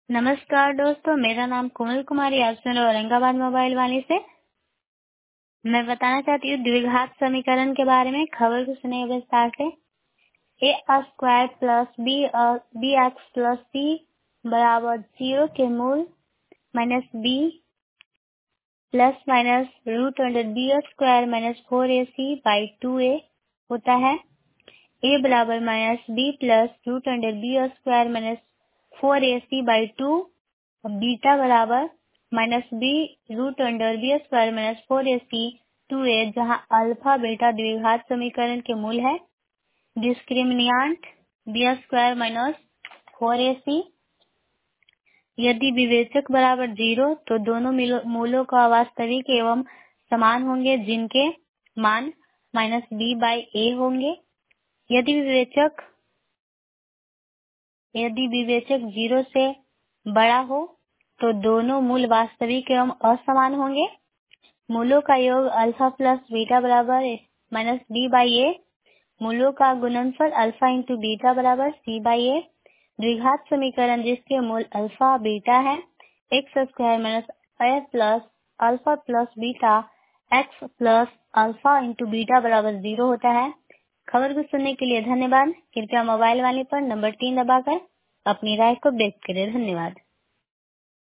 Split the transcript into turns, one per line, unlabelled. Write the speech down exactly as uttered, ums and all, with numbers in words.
नमस्कार दोस्तों, मेरा नाम कोमल कुमारी आसमान औरंगाबाद मोबाइल वाले से। मैं बताना चाहती हूँ द्विघात समीकरण के बारे में। खबर को सुनिए विस्तार से। A square plus B B X plus C बराबर जीरो के मूल minus B plus minus root under B square minus four A C by two A होता है। ए बराबर minus B plus root under B square minus four A C by two. Beta बराबर minus B root under B square minus four A C two A, जहाँ alpha beta द्विघात समीकरण के मूल है। Discriminant B square minus four A C. यदि विवेचक बराबर जीरो तो दोनों मूलों का वास्तविक एवं समान होंगे, जिनके मान माइनस बी बाई ए होंगे। यदि विवेचक यदि विवेचक जीरो से बड़ा हो तो दोनों मूल वास्तविक एवं असमान होंगे। मूलों का योग अल्फा प्लस बीटा बराबर माइनस बी बाई ए। मूलों का गुणनफल अल्फा इंटू बीटा बराबर सी बाई ए। द्विघात समीकरण जिसके मूल अल्फा बीटा है, X square minus A plus alpha plus beta X plus alpha into beta बराबर जीरो होता है। खबर को सुनने के लिए धन्यवाद। कृपया मोबाइल वाले पर नंबर तीन दबाकर अपनी राय को व्यक्त करें। धन्यवाद।